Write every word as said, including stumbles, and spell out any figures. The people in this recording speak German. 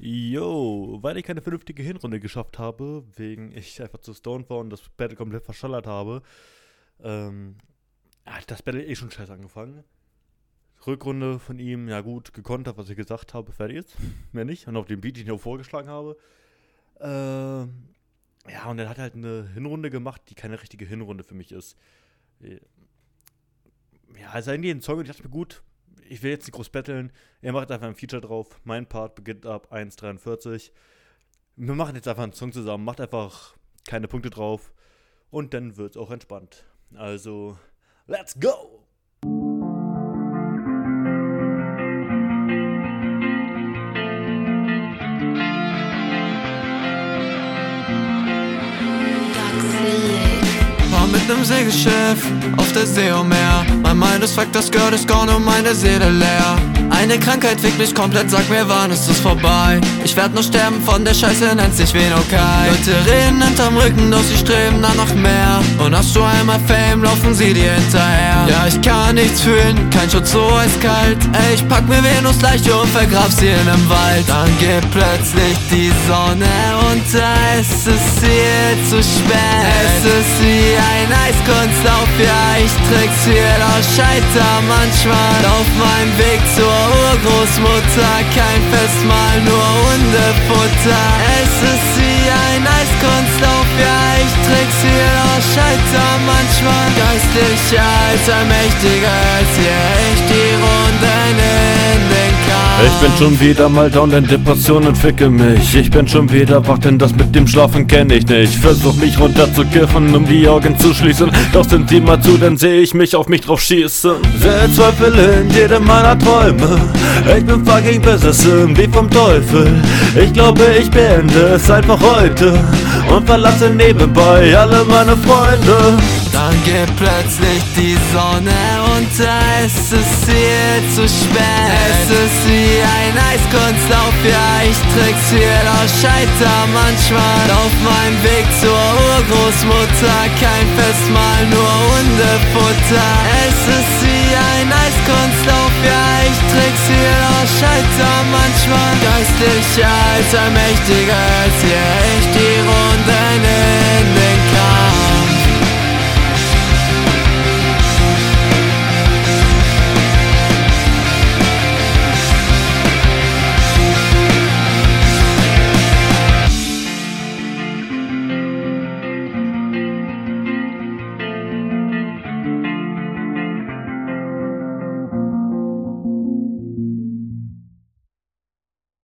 Jo, weil ich keine vernünftige Hinrunde geschafft habe, wegen ich einfach zu stoned war und das Battle komplett verschallert habe, ähm, hat das Battle eh schon scheiße angefangen. Rückrunde von ihm, ja gut, gekontert, was ich gesagt habe, fertig ist. Mehr nicht. Und auf dem Beat, den ich auch vorgeschlagen habe. Ähm, ja, und er hat halt eine Hinrunde gemacht, die keine richtige Hinrunde für mich ist. Ja, also irgendwie ein Song, und ich dachte mir, gut, ich will jetzt nicht groß battlen. Er macht einfach ein Feature drauf. Mein Part beginnt ab eins dreiundvierzig. Wir machen jetzt einfach einen Song zusammen, macht einfach keine Punkte drauf. Und dann wird's auch entspannt. Also, let's go! War mit nem Segelschiff auf der See und Meer. Mein Mind ist fuck, das Girl ist gone und meine Seele leer. Eine Krankheit fickt mich komplett, sag mir wann ist es vorbei. Ich werd nur sterben von der Scheiße, nennt sich Venokai. Leute reden hinterm Rücken, doch sie streben dann nach mehr. Und hast du einmal Fame, laufen sie dir hinterher. Ja, ich kann nichts fühlen, kein Schutz so eiskalt. Ey, ich pack mir Venus Leiche und vergrab sie in nem Wald. Dann geht plötzlich die Sonne unter, es ist viel zu spät. Es ist wie ein Eiskunstlauf, ja, ich trick's hier, doch scheiter manchmal. Auf meinem Weg zur Urgroßmutter, kein Festmahl, nur Hundefutter. Es ist wie ein Eiskunstlauf, ja, ich trick's hier, doch scheiter manchmal. Geistlicher als allmächtiger, als hier echt die Runden in den Kahn. Ich bin schon wieder mal down in Depressionen, ficke mich. Ich bin schon wieder wach, denn das mit dem Schlafen kenn ich nicht. Versuch mich runterzukiffen, um die Augen zu schließen. Doch sind die mal zu, dann seh ich mich auf mich drauf schießen. Seh Zweifel in jedem meiner Träume. Ich bin fucking besessen, wie vom Teufel. Ich glaube, ich beende es einfach heute und verlasse nebenbei alle meine Freunde. Dann geht plötzlich die Sonne unter, es ist viel zu spät. Es ist wie ein Eiskunstlauf, ja, ich trick's hier, doch scheiter manchmal. Auf meinem Weg zur Urgroßmutter, kein Festmahl, nur Hundefutter. Es ist wie ein Eiskunstlauf, ja, ich trick's hier, doch scheiter manchmal. Geistlicher als allmächtiger, als hier echt die Runde